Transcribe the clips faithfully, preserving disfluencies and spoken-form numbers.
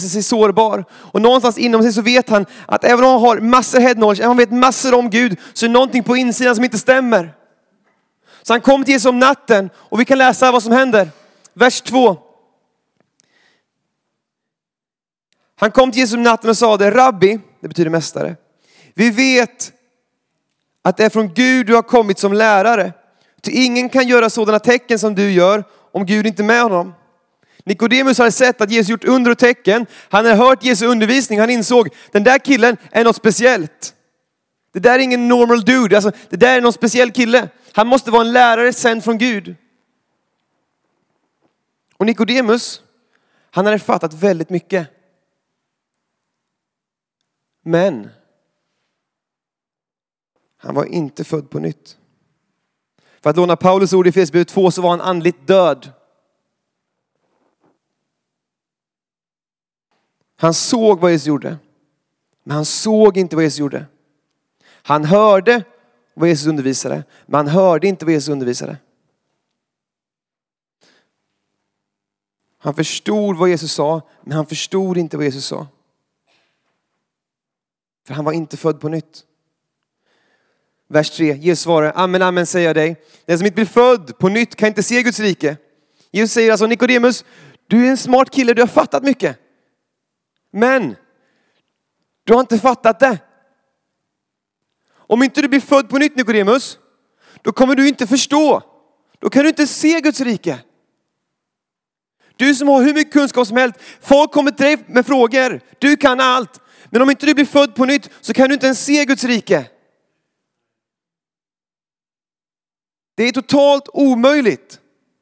sig sårbar. Och någonstans inom sig så vet han att även om han har massor head knowledge, även om han vet massor om Gud, så är det någonting på insidan som inte stämmer. Så han kom till Jesus om natten och vi kan läsa vad som händer. Vers två. Han kom till Jesus om natten och sa det: Rabbi, det betyder mästare, vi vet att det är från Gud du har kommit som lärare. Ty ingen kan göra sådana tecken som du gör om Gud inte är med honom. Nikodemus hade sett att Jesus gjort under och tecken. Han hade hört Jesu undervisning. Han insåg, den där killen är något speciellt. Det där är ingen normal dude. Alltså, det där är någon speciell kille. Han måste vara en lärare sänd från Gud. Och Nikodemus, han hade fattat väldigt mycket. Men han var inte född på nytt. För att låna Paulus ord i Efesierbrevet två så var han andligt död. Han såg vad Jesus gjorde. Men han såg inte vad Jesus gjorde. Han hörde vad Jesus undervisade. Men han hörde inte vad Jesus undervisade. Han förstod vad Jesus sa. Men han förstod inte vad Jesus sa. För han var inte född på nytt. Vers tre. Jesus svarar: amen, amen säger jag dig. Den som inte blir född på nytt kan inte se Guds rike. Jesus säger alltså: Nikodemus, du är en smart kille, du har fattat mycket. Men du har inte fattat det. Om inte du blir född på nytt, Nikodemus, då kommer du inte förstå. Då kan du inte se Guds rike. Du som har hur mycket kunskap som helst. Folk kommer till dig med frågor. Du kan allt. Men om inte du blir född på nytt så kan du inte ens se Guds rike. Det är totalt omöjligt.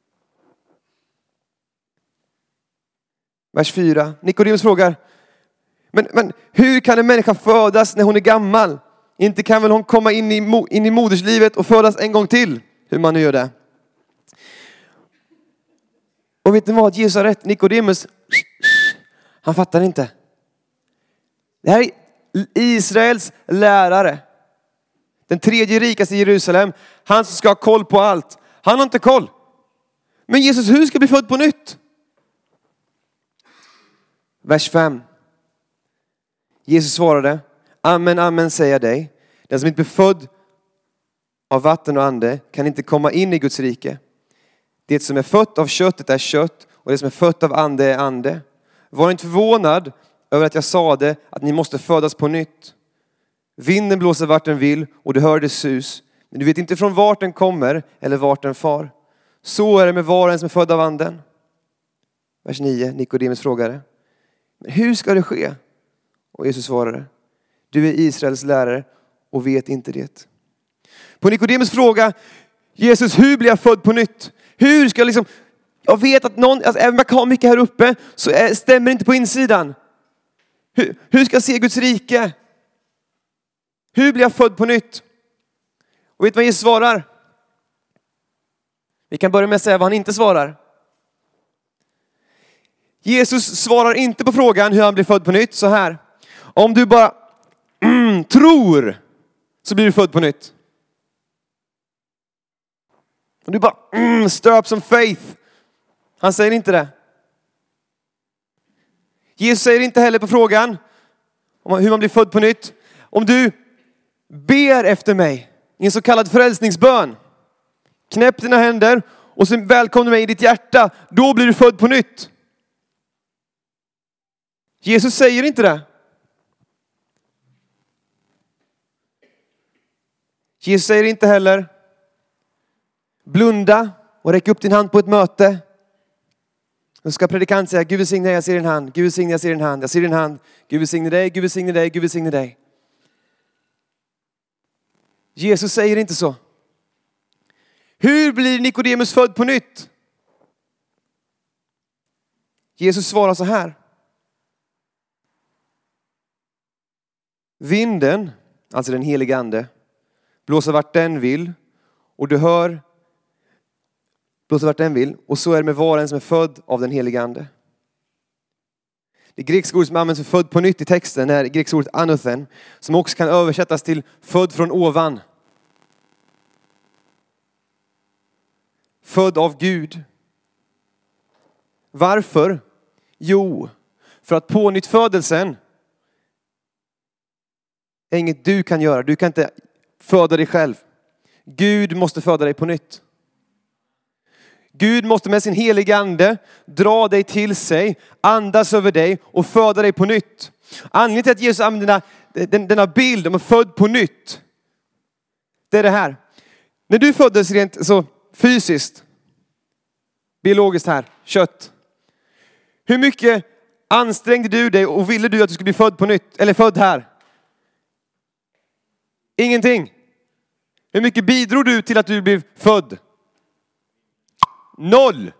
Vers fyra. Nikodemus frågar: Men, men hur kan en människa födas när hon är gammal? Inte kan väl hon komma in i, in i moderslivet och födas en gång till? Hur man nu gör det. Och vet ni vad? Jesus har rätt. Nikodemus, han fattar inte. Det här är Israels lärare. Den tredje rikaste i Jerusalem. Han som ska ha koll på allt. Han har inte koll. Men Jesus, hur ska bli född på nytt? Vers fem. Jesus svarade: amen, amen säger jag dig. Den som inte blir född av vatten och ande kan inte komma in i Guds rike. Det som är fött av köttet är kött, och det som är fött av ande är ande. Var inte förvånad över att jag sa det, att ni måste födas på nytt. Vinden blåser vart den vill och du hör det sus. Men du vet inte från vart den kommer eller vart den far. Så är det med var och en som är född av anden. Vers nio. Nikodemus frågade: men hur ska det ske? Och Jesus svarade: du är Israels lärare och vet inte det. På Nikodemus fråga: Jesus, hur blir jag född på nytt? Hur ska jag liksom... Jag vet att någon... Alltså, även om jag har mycket här uppe så är, stämmer inte på insidan. Hur, hur ska jag se Guds rike? Hur blir jag född på nytt? Och vet du vad Jesus svarar? Vi kan börja med att säga vad han inte svarar. Jesus svarar inte på frågan hur han blir född på nytt så här: om du bara mm, tror så blir du född på nytt. Om du bara mm, stir up some faith. Han säger inte det. Jesus säger inte heller på frågan om hur man blir född på nytt: om du ber efter mig i en så kallad frälsningsbön, knäpp dina händer och så välkomnar mig i ditt hjärta, då blir du född på nytt. Jesus säger inte det. Jesus säger inte heller: blunda och räck upp din hand på ett möte. Då ska predikanten säga: Gud välsigne dig, jag ser din hand. Gud välsigne dig, jag ser din hand. Jag ser din hand. Gud välsigne dig, Gud välsigne dig, Gud välsigne dig. Jesus säger inte så. Hur blir Nikodemus född på nytt? Jesus svarar så här: vinden, alltså den helige ande, blåser vart den vill och du hör blåser vart den vill, och så är det med var en som är född av den helige ande. Det grekiska ordet som används för född på nytt i texten är grekiska ordet anothen, som också kan översättas till född från ovan. Född av Gud. Varför? Jo, För att pånyttfödelsen är inget du kan göra. Du kan inte föda dig själv. Gud måste föda dig på nytt. Gud måste med sin heliga ande dra dig till sig, andas över dig och föda dig på nytt. Anledningen till att Jesus använder denna, denna bild om att född på nytt, det är det här. När du föddes rent så fysiskt, biologiskt här, kött. Hur mycket ansträngde du dig och ville du att du skulle bli född på nytt? Eller född här? Ingenting. Hur mycket bidrog du till att du blev född? Noll.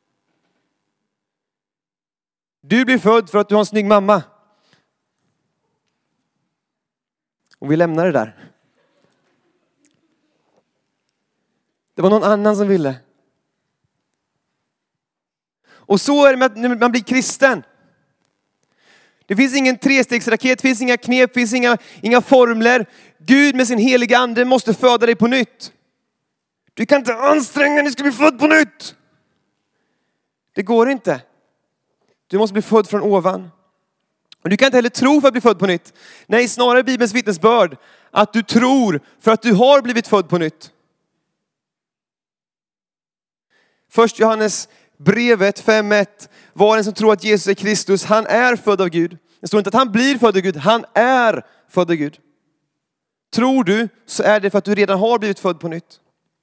Du blir född för att du har en snygg mamma. Och vi lämnar det där. Det var någon annan som ville. Och så är det med när man blir kristen. Det finns ingen trestegsraket, det finns inga knep, det finns inga, inga formler. Gud med sin heliga ande måste föda dig på nytt. Du kan inte anstränga dig, du ska bli född på nytt. Det går inte. Du måste bli född från ovan. Och du kan inte heller tro för att bli född på nytt. Nej, snarare Bibelns vittnesbörd att du tror för att du har blivit född på nytt. Först Johannes brevet fem ett. Var den som tror att Jesus är Kristus, han är född av Gud. Det står inte att han blir född av Gud, han är född av Gud. Tror du så är det för att du redan har blivit född på nytt.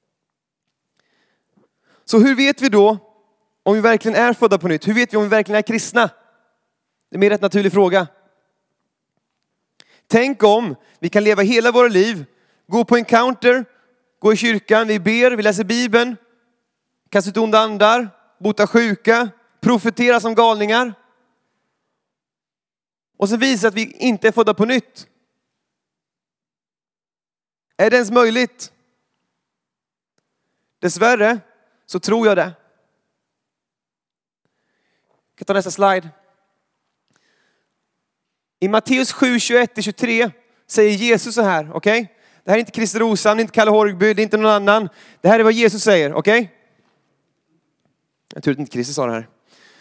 Så hur vet vi då om vi verkligen är födda på nytt? Hur vet vi om vi verkligen är kristna? Det är mer rätt naturlig fråga. Tänk om vi kan leva hela våra liv, gå på encounter, gå i kyrkan, vi ber, vi läser Bibeln, kasta ut onda andar, bota sjuka, profetera som galningar. Och så visar att vi inte är födda på nytt. Är det ens möjligt? Dessvärre så tror jag det. Jag kan ta nästa slide. I Matteus sju tjugoett till tjugotre säger Jesus så här, okej? Okay? Det här är inte Christer Rosan, inte Kalle Horgby, det är inte någon annan. Det här är vad Jesus säger, okej? Okay? Jag tror att inte Christer sa det här.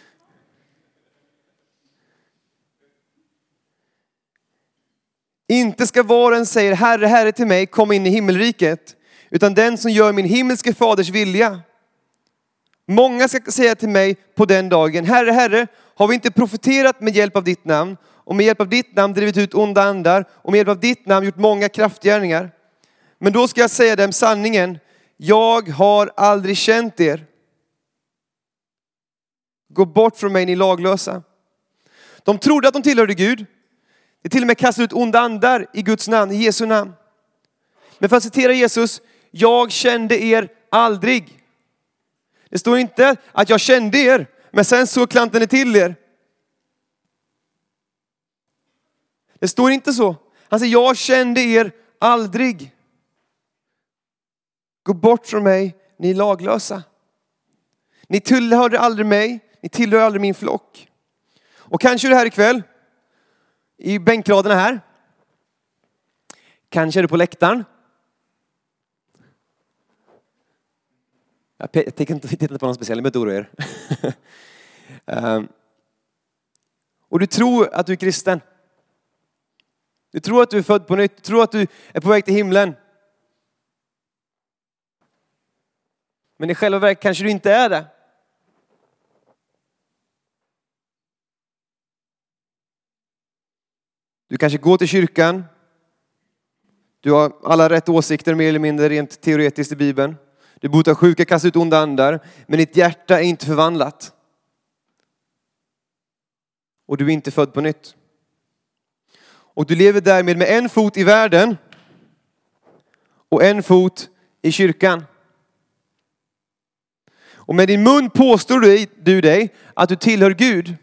Inte ska var och en säga Herre, Herre till mig, kom in i himmelriket. Utan den som gör min himmelske faders vilja. Många ska säga till mig på den dagen, Herre, Herre, har vi inte profeterat med hjälp av ditt namn? Och med hjälp av ditt namn drivit ut onda andar. Och med hjälp av ditt namn gjort många kraftgärningar. Men då ska jag säga dem sanningen. Jag har aldrig känt er. Gå bort från mig, ni laglösa. De trodde att de tillhörde Gud. Det till och med kastade ut onda andar i Guds namn, i Jesu namn. Men för att citera Jesus, jag kände er aldrig. Det står inte att jag kände er, men sen så klanten är till er. Det står inte så. Han säger, jag kände er aldrig. Gå bort från mig, ni laglösa. Ni tillhörde aldrig mig, ni tillhör aldrig min flock. Och kanske är du här ikväll, i bänkraderna här. Kanske är du på läktaren. Jag tänker inte titta på någon speciell, men oroa er. um, och du tror att du är kristen. Du tror att du är född på nytt. Du tror att du är på väg till himlen. Men i själva verket kanske du inte är det. Du kanske går till kyrkan. Du har alla rätt åsikter mer eller mindre rent teoretiskt i Bibeln. Du botar sjuka, kastar ut onda andar. Men ditt hjärta är inte förvandlat. Och du är inte född på nytt. Och du lever därmed med en fot i världen. Och en fot i kyrkan. Och med din mun påstår du, du dig att du tillhör Gud.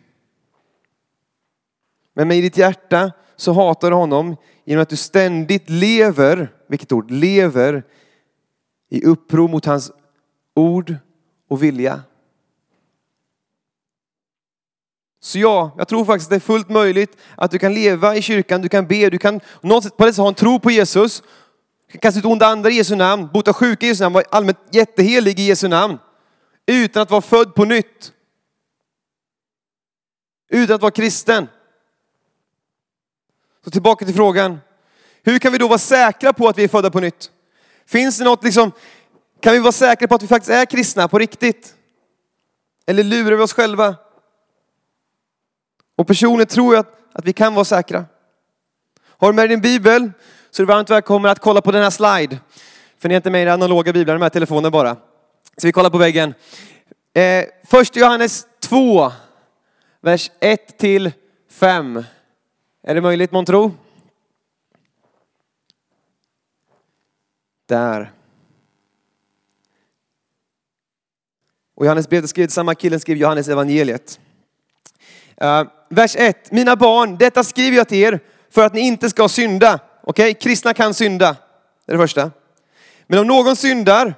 Men med ditt hjärta så hatar du honom genom att du ständigt lever, vilket ord, lever i uppror mot hans ord och vilja. Så ja, jag tror faktiskt att det är fullt möjligt att du kan leva i kyrkan, du kan be, du kan någonstans på det sättet ha en tro på Jesus. Du kan kasta ut onda andar i Jesu namn, bota sjuka i Jesu namn, vara allmänt jättehelig i Jesu namn. Utan att vara född på nytt. utan att vara kristen. Så tillbaka till frågan. Hur kan vi då vara säkra på att vi är födda på nytt? Finns det något liksom, kan vi vara säkra på att vi faktiskt är kristna på riktigt? Eller lurar vi oss själva? Och personligen tror jag att, att vi kan vara säkra. Har du med din bibel så är det varmt välkommen att kolla på den här slide. För ni är inte med i den analoga bibeln, de här telefonerna bara. Så vi kollar på väggen. Eh, först Johannes två, vers ett till fem. Är det möjligt, månntro? Där. Och Johannes brev skrev, samma killen skrev Johannes evangeliet. Uh, vers ett. Mina barn, detta skriver jag till er för att ni inte ska synda. Okej, okay? Kristna kan synda. Det är det första. Men om någon syndar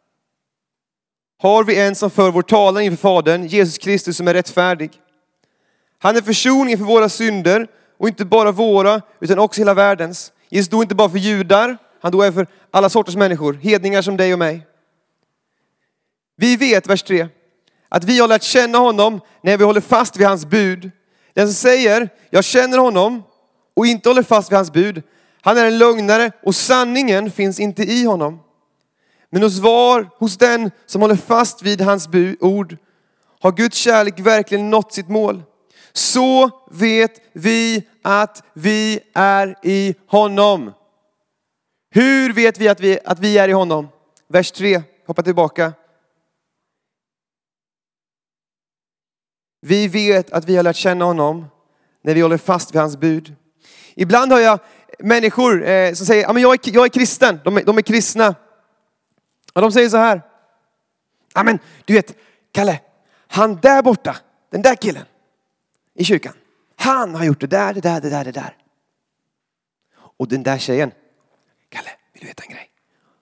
har vi en som för vår talan inför Fadern, Jesus Kristus som är rättfärdig. Han är försoningen för våra synder och inte bara våra utan också hela världens. Jesus dog inte bara för judar, han dog även för alla sorters människor, hedningar som dig och mig. Vi vet, vers tre, att vi har lärt känna honom när vi håller fast vid hans bud. Den som säger, jag känner honom och inte håller fast vid hans bud, han är en lögnare och sanningen finns inte i honom. Men hos var, hos den som håller fast vid hans bud, ord, har Guds kärlek verkligen nått sitt mål. Så vet vi att vi är i honom. Hur vet vi att vi, att vi är i honom? Vers tre, hoppa tillbaka. Vi vet att vi har lärt känna honom när vi håller fast vid hans bud. Ibland har jag människor eh, som säger, ja, men jag, är, jag är kristen, de är, de är kristna. Och de säger så här, ja men du vet, Kalle, han där borta, den där killen i kyrkan, han har gjort det där, det där, det där, det där. Och den där tjejen, Kalle, vill du veta en grej?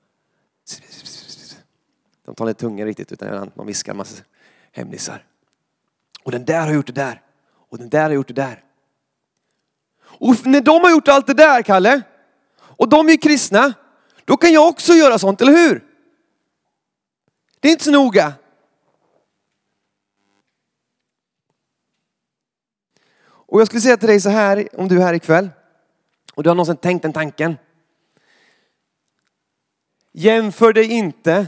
De tar lite tunga riktigt utan man viskar en massa hemlisar. Och den där har gjort det där. Och den där har gjort det där. Och när de har gjort allt det där, Kalle, och de är kristna, då kan jag också göra sånt, eller hur? Det är inte så noga. Och jag skulle säga till dig så här, om du är här ikväll och du har någonsin tänkt den tanken. Jämför dig inte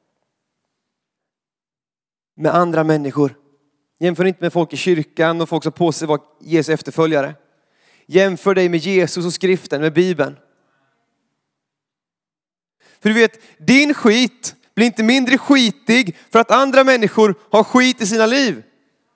med andra människor. Jämför inte med folk i kyrkan och folk som på sig var Jesu efterföljare. Jämför dig med Jesus och skriften, med Bibeln. För du vet, din skit blir inte mindre skitig för att andra människor har skit i sina liv.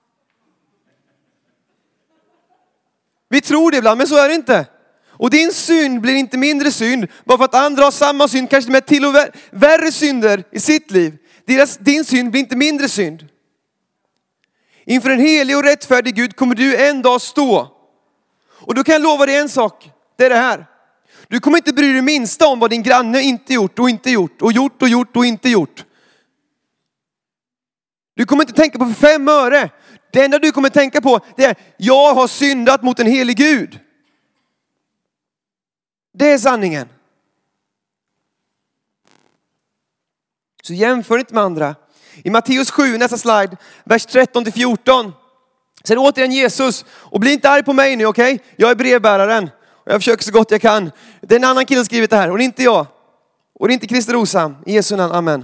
Vi tror det ibland, men så är det inte. Och din synd blir inte mindre synd bara för att andra har samma synd, kanske med till och värre synder i sitt liv. Deras, din synd blir inte mindre synd. Inför en helig och rättfärdig Gud kommer du en dag stå. Och då kan jag lova dig en sak. Det är det här. Du kommer inte bry dig minsta om vad din granne inte gjort och inte gjort. Och gjort och gjort och inte gjort. Du kommer inte tänka på för fem öre. Det enda du kommer tänka på det är, jag har syndat mot en helig Gud. Det är sanningen. Så jämför inte med andra. I Matteus sju, nästa slide, vers tretton till fjorton. Sen återigen Jesus. Och bli inte arg på mig nu, okej? Okay? Jag är brevbäraren. Och jag försöker så gott jag kan. Det är en annan kille som skrivit det här. Och det är inte jag. Och det är inte Christer Rosa. I Jesu namn, amen.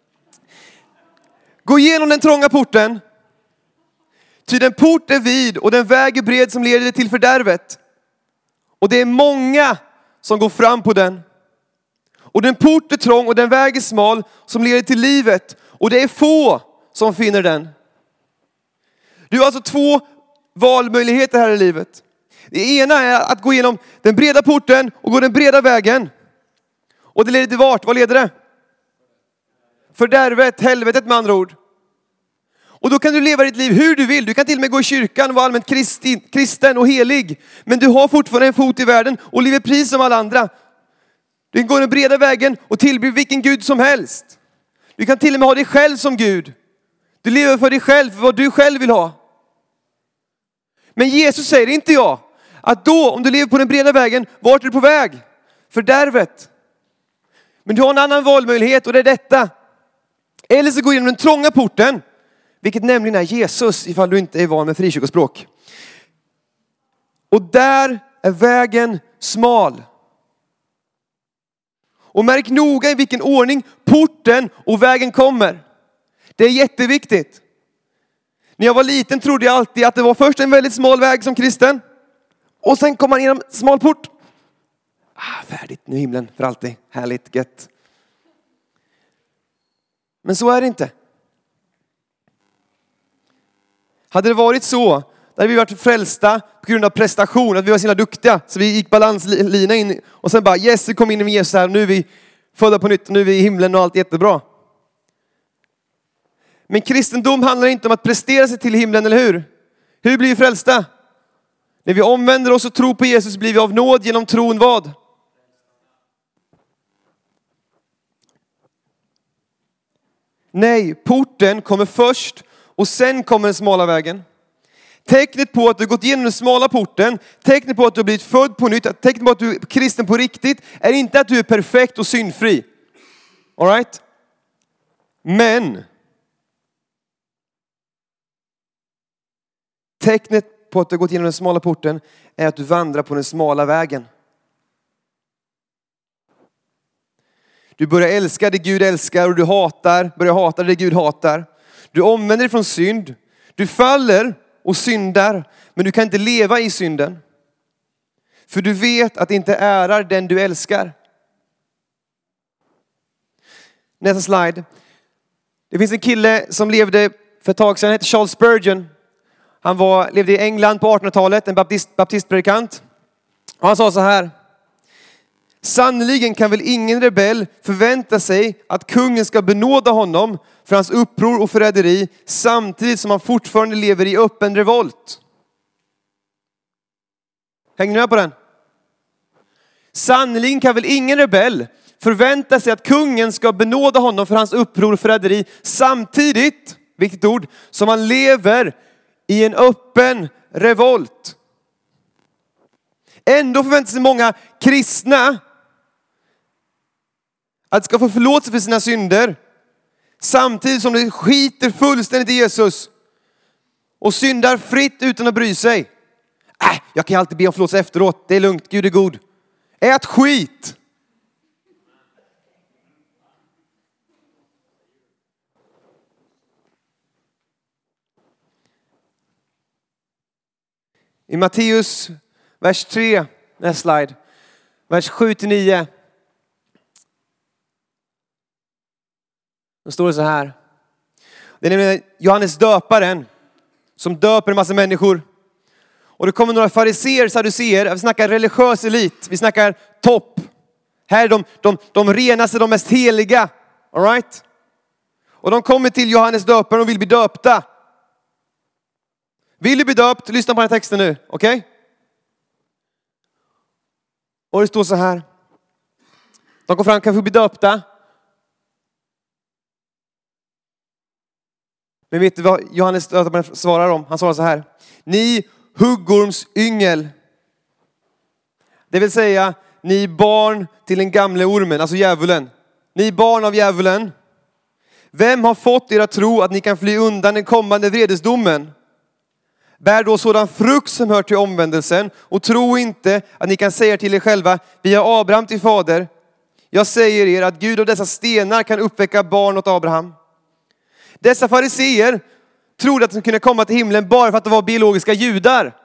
Gå igenom den trånga porten. Ty den port är vid och den väg är bred som leder till fördärvet. Och det är många som går fram på den. Och den port är trång och den väg är smal som leder till livet. Och det är få som finner den. Du har alltså två valmöjligheter här i livet. Det ena är att gå igenom den breda porten och gå den breda vägen. Och det leder till vart? Vad leder det? Fördärvet, helvetet med andra ord. Och då kan du leva ditt liv hur du vill. Du kan till och med gå i kyrkan och vara allmänt kristin, kristen och helig. Men du har fortfarande en fot i världen och lever pris som alla andra. Du kan gå den breda vägen och tillbe vilken Gud som helst. Du kan till och med ha dig själv som Gud. Du lever för dig själv, för vad du själv vill ha. Men Jesus säger, inte jag, att då om du lever på den breda vägen, vart är du på väg? Fördärvet. Men du har en annan valmöjlighet och det är detta. Eller så går du genom den trånga porten, vilket nämligen är Jesus, ifall du inte är van med frikyrkospråk. Och där är vägen smal. Och märk noga i vilken ordning porten och vägen kommer. Det är jätteviktigt. När jag var liten trodde jag alltid att det var först en väldigt smal väg som kristen. Och sen kom man genom smal port. Ah, färdigt, nu är himlen för alltid. Härligt, gött. Men så är det inte. Hade det varit så, då hade vi varit frälsta på grund av prestation. Att vi var så himla duktiga. Så vi gick balanslina in. Och sen bara, yes, vi kom in med Jesus här. Nu är vi födda på nytt. Nu är vi i himlen och allt är jättebra. Men kristendom handlar inte om att prestera sig till himlen, eller hur? Hur blir vi frälsta? När vi omvänder oss och tror på Jesus blir vi av nåd genom tron vad? Nej, porten kommer först och sen kommer den smala vägen. Tecknet på att du gått igenom den smala porten, tecknet på att du har blivit född på nytt, tecknet på att du är kristen på riktigt är inte att du är perfekt och syndfri. All right? Men tecknet på att du har gått igenom den smala porten är att du vandrar på den smala vägen. Du börjar älska det Gud älskar och du hatar, börjar hata det Gud hatar. Du omvänder dig från synd. Du faller och syndar, men du kan inte leva i synden. För du vet att det inte ärar den du älskar. Nästa slide. Det finns en kille som levde för ett tag sedan, han heter Charles Spurgeon. Han var, levde i England på artonhundratalet, en baptist, baptistpredikant. Och han sa så här: sannoliken kan väl ingen rebell förvänta sig att kungen ska benåda honom för hans uppror och förräderi samtidigt som han fortfarande lever i öppen revolt. Hänger ni med på den? Sannoliken kan väl ingen rebell förvänta sig att kungen ska benåda honom för hans uppror och förräderi samtidigt, viktigt ord, som han lever i en öppen revolt. Ändå förväntar sig många kristna att ska få förlåtelse för sina synder samtidigt som de skiter fullständigt i Jesus och syndar fritt utan att bry sig. Äh, jag kan alltid be om förlåtelse efteråt. Det är lugnt, Gud är god. Ät skit! I Matteus vers tre, nästa slide, vers sju till nio. Då står det så här. Det är nämligen Johannes döparen som döper en massa människor. Och det kommer några fariseer, sadduceer. Vi snackar religiös elit. Vi snackar topp. Här är de, de, de renaste, de mest heliga. All right? Och de kommer till Johannes döparen och vill bli döpta. Vill du bli döpt? Lyssna på den här texten nu. Okej? Okay? Och det står så här. De kommer fram, kan vi bli döpta? Men vet du vad Johannes döparen svarar om? Han svarar så här. Ni huggorms yngel. Det vill säga, ni barn till den gamla ormen, alltså djävulen. Ni barn av djävulen. Vem har fått er att tro att ni kan fly undan den kommande vredesdomen? Bär då sådan frukt som hör till omvändelsen och tro inte att ni kan säga till er själva, vi har Abraham till fader. Jag säger er att Gud av dessa stenar kan uppväcka barn åt Abraham. Dessa fariseer trodde att de kunde komma till himlen bara för att de var biologiska judar.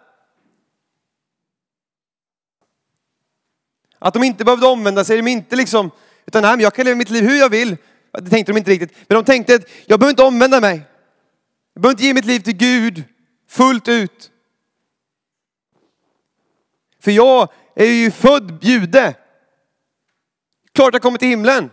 Att de inte behövde omvända sig, de inte liksom, utan nej, men jag kan leva mitt liv hur jag vill. Det tänkte de inte riktigt. Men de tänkte att jag behöver inte omvända mig. Jag behöver inte ge mitt liv till Gud fullt ut. För jag är ju född jude. Klart jag kommer till himlen.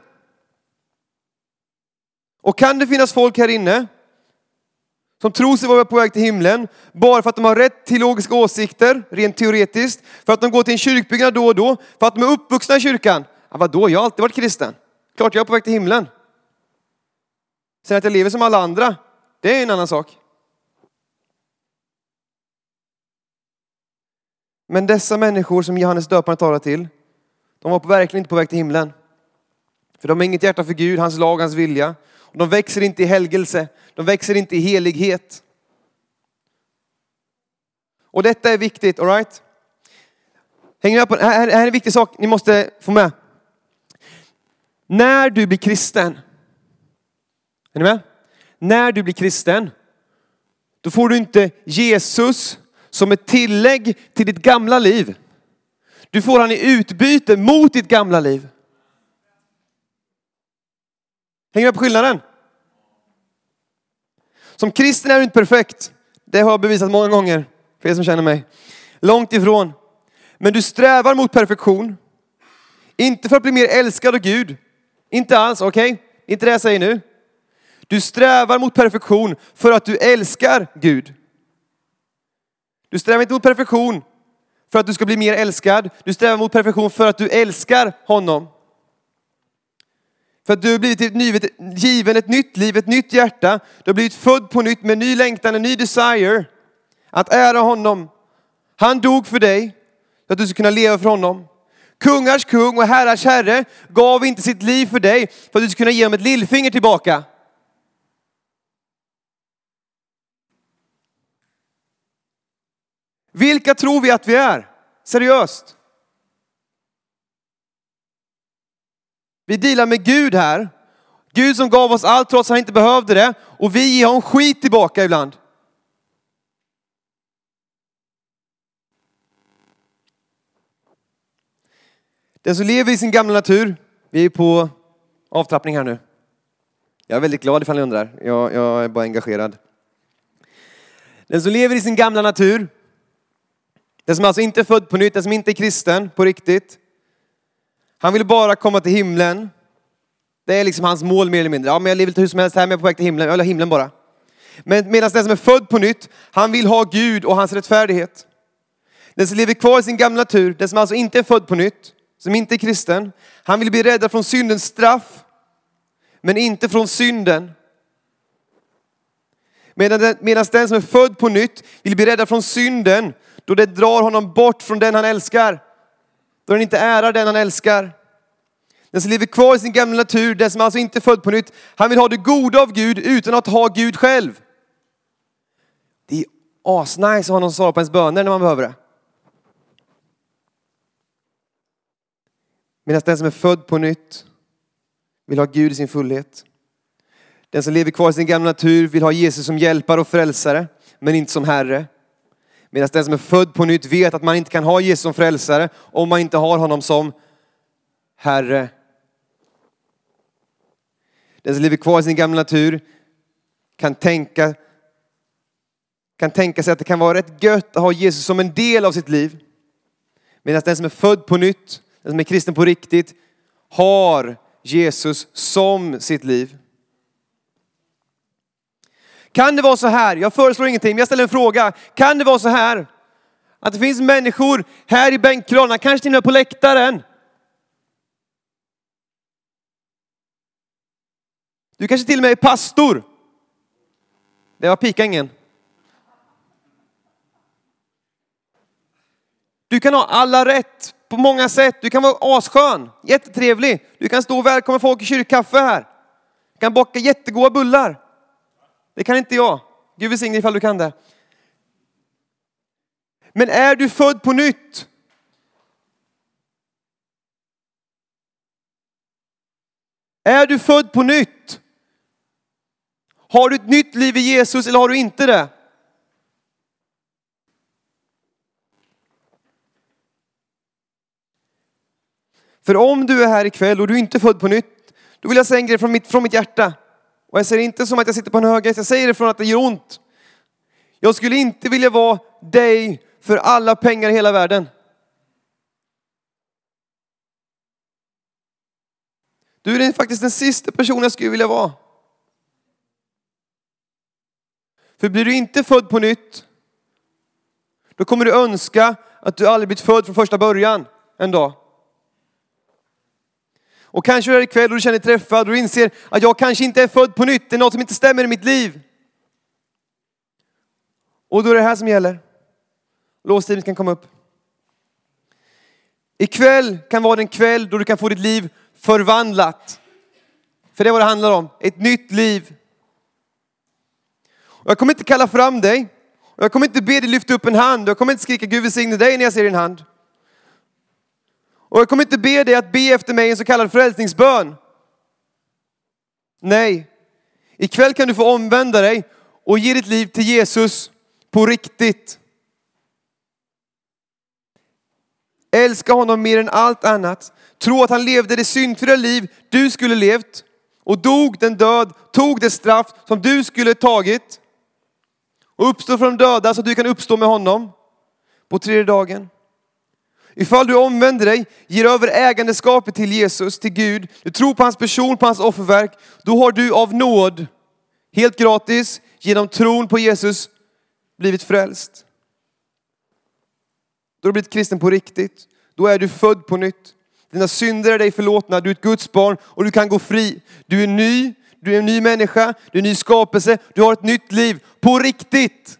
Och kan det finnas folk här inne som tror sig vara på väg till himlen bara för att de har rätt teologiska åsikter, rent teoretiskt, för att de går till en kyrkbyggnad då och då, för att de är uppvuxna i kyrkan. Ja, vadå? Jag har alltid varit kristen. Klart jag är på väg till himlen. Sen att jag lever som alla andra, det är en annan sak. Men dessa människor som Johannes döparen talar till, de var verkligen inte på väg till himlen. För de har inget hjärta för Gud, hans lag, hans vilja. Och de växer inte i helgelse. De växer inte i helighet. Och detta är viktigt, all right? Hänger med på, det här är en viktig sak ni måste få med. När du blir kristen, är ni med? När du blir kristen, då får du inte Jesus som ett tillägg till ditt gamla liv. Du får han i utbyte mot ditt gamla liv. Hänger med på skillnaden? Som kristen är du inte perfekt. Det har jag bevisat många gånger. För er som känner mig. Långt ifrån. Men du strävar mot perfektion. Inte för att bli mer älskad av Gud. Inte alls, okej? Okay? Inte det jag säger nu. Du strävar mot perfektion för att du älskar Gud. Du strävar inte mot perfektion för att du ska bli mer älskad. Du strävar mot perfektion för att du älskar honom. För att du har blivit given ett nytt liv, ett nytt hjärta. Du har blivit född på nytt med ny längtan, en ny desire. Att ära honom. Han dog för dig. Så att du ska kunna leva för honom. Kungars kung och herrars herre gav inte sitt liv för dig. För att du ska kunna ge honom ett lillfinger tillbaka. Vilka tror vi att vi är? Seriöst. Vi dealar med Gud här. Gud som gav oss allt trots att han inte behövde det. Och vi ger honom skit tillbaka ibland. Den som lever i sin gamla natur. Vi är på avtrappning här nu. Jag är väldigt glad ifall ni undrar. Jag, jag är bara engagerad. Den som lever i sin gamla natur. Den som alltså inte är född på nytt. Den som inte är kristen på riktigt. Han vill bara komma till himlen. Det är liksom hans mål mer eller mindre. Ja, men jag lever inte hur som helst här, men jag är på väg till himlen. Jag vill ha himlen bara. Men medan den som är född på nytt, han vill ha Gud och hans rättfärdighet. Den som lever kvar i sin gamla natur, den som alltså inte är född på nytt, som inte är kristen, han vill bli räddad från syndens straff, men inte från synden. Medan den, medan den som är född på nytt vill bli räddad från synden, då det drar honom bort från den han älskar. Då den inte ärar den han älskar. Den som lever kvar i sin gamla natur, den som alltså inte är född på nytt, han vill ha det goda av Gud utan att ha Gud själv. Det är asnice att ha någon svar på ens böner när man behöver det. Medan den som är född på nytt vill ha Gud i sin fullhet. Den som lever kvar i sin gamla natur vill ha Jesus som hjälpare och frälsare, men inte som Herre. Medan den som är född på nytt vet att man inte kan ha Jesus som frälsare om man inte har honom som Herre. Den som lever kvar i sin gamla natur kan tänka, kan tänka sig att det kan vara rätt gött att ha Jesus som en del av sitt liv. Medan den som är född på nytt, den som är kristen på riktigt, har Jesus som sitt liv. Kan det vara så här, jag föreslår ingenting, men jag ställer en fråga. Kan det vara så här att det finns människor här i bänkraderna, kanske till och med på läktaren. Du kanske till och med är pastor. Det var pikingen. Du kan ha alla rätt på många sätt. Du kan vara asskön, jättetrevlig. Du kan stå och välkomna folk i kyrkkaffe här. Du kan baka jättegoda bullar. Det kan inte jag. Gud välsigne ifall du kan det. Men är du född på nytt? Är du född på nytt? Har du ett nytt liv i Jesus eller har du inte det? För om du är här ikväll och du är inte född på nytt, då vill jag säga en grej från mitt, från mitt hjärta. Och jag säger inte som att jag sitter på en hög häst, jag säger det från att det gör ont. Jag skulle inte vilja vara dig för alla pengar i hela världen. Du är faktiskt den sista personen jag skulle vilja vara. För blir du inte född på nytt, då kommer du önska att du aldrig blivit född från första början en dag. Och kanske du är ikväll och du känner dig träffad och du inser att jag kanske inte är född på nytt. Det är något som inte stämmer i mitt liv. Och då är det här som gäller. Lovsteamet kan komma upp. Ikväll kan vara den kväll då du kan få ditt liv förvandlat. För det är vad det handlar om. Ett nytt liv. Och jag kommer inte kalla fram dig. Och jag kommer inte be dig lyfta upp en hand. Och jag kommer inte skrika Gud välsigne dig när jag ser din hand. Och jag kommer inte be dig att be efter mig en så kallad frälsningsbön. Nej. Ikväll kan du få omvända dig och ge ditt liv till Jesus på riktigt. Älska honom mer än allt annat. Tro att han levde det syndfria liv du skulle levt. Och dog den död, tog det straff som du skulle tagit. Och uppstå från de döda så att du kan uppstå med honom på tredje dagen. Ifall du omvänder dig, ger över ägandeskapet till Jesus, till Gud. Du tror på hans person, på hans offerverk. Då har du av nåd, helt gratis, genom tron på Jesus, blivit frälst. Då har du blivit kristen på riktigt. Då är du född på nytt. Dina synder är dig förlåtna. Du är ett Guds barn och du kan gå fri. Du är ny. Du är en ny människa. Du är en ny skapelse. Du har ett nytt liv på riktigt.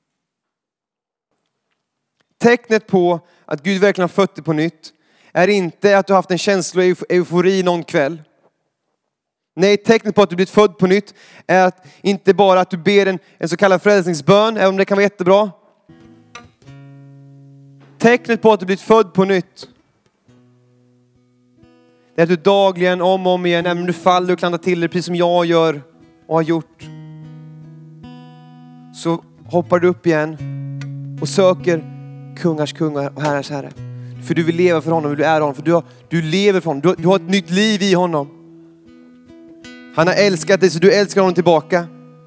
Tecknet på att Gud verkligen har fött dig på nytt är inte att du har haft en känsla av eufori någon kväll. Nej, tecknet på att du blivit född på nytt är att inte bara att du ber en, en så kallad frälsningsbön, även om det kan vara jättebra. Tecknet på att du blivit född på nytt det är att du dagligen, om och om igen, även om du faller och klandrar till dig, precis som jag gör och har gjort, så hoppar du upp igen och söker kungars kung och herrars herre. För du vill leva för honom, du är honom, för du, har, du lever för honom, du har, du har ett nytt liv i honom. Han har älskat dig så du älskar honom tillbaka.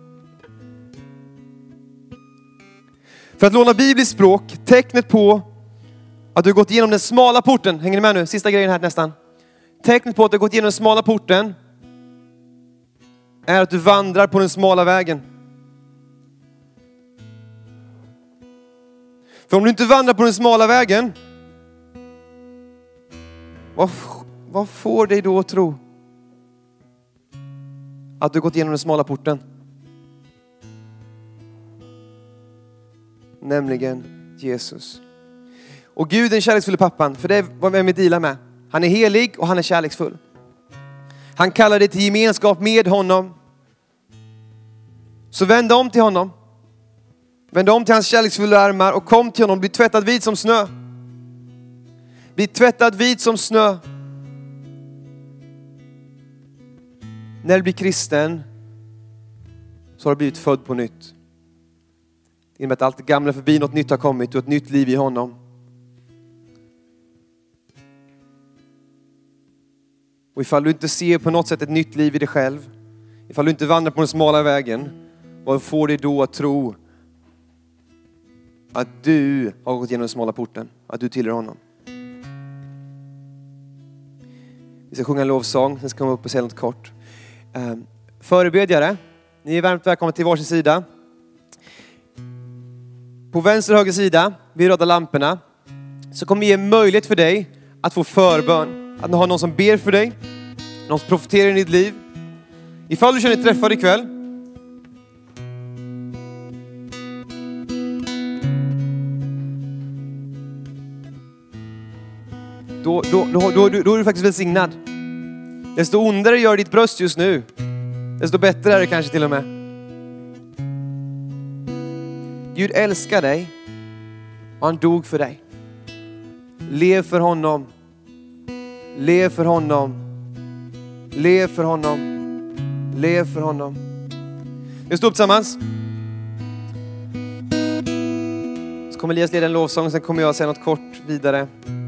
För att låna bibliskt språk, tecknet på att du har gått igenom den smala porten. Hänger ni med nu? Sista grejen här nästan. Tecknet på att du har gått igenom den smala porten är att du vandrar på den smala vägen. För om du inte vandrar på den smala vägen, vad, vad får dig då att tro att du har gått igenom den smala porten? Nämligen Jesus. Och Gud är den kärleksfulla pappan, för det är vad vi dealar med. Han är helig och han är kärleksfull. Han kallar dig till gemenskap med honom. Så vänd om till honom. Vänd om till hans kärleksfulla armar och kom till honom. Bli tvättad vit som snö. Bli tvättad vit som snö. När du blir kristen så har du blivit född på nytt. Det innebär att allt det gamla förbi, något nytt har kommit. Du har ett nytt liv i honom. Och ifall du inte ser på något sätt ett nytt liv i dig själv, ifall du inte vandrar på den smala vägen, vad får dig då att tro att du har gått igenom den smala porten, att du tillhör honom? Vi ska sjunga en lovsång, sen ska komma upp och säga något kort. Um, förebedjare, ni är varmt välkomna till varsin sida. På vänster och höger sida, vid röda lamporna, så kommer ge möjlighet för dig att få förbön. Att ha någon som ber för dig, någon som profeterar i ditt liv. Ifall du känner dig träffad ikväll, då, då, då, då, då, då är du faktiskt välsignad. Desto ondare gör ditt bröst just nu, desto bättre är det kanske till och med. Gud älskar dig och han dog för dig. Lev för honom. Lev för honom. Lev för honom. Lev för honom. Vi står upp tillsammans. Så kommer Elias leda en lovsång, sen kommer jag säga något kort vidare.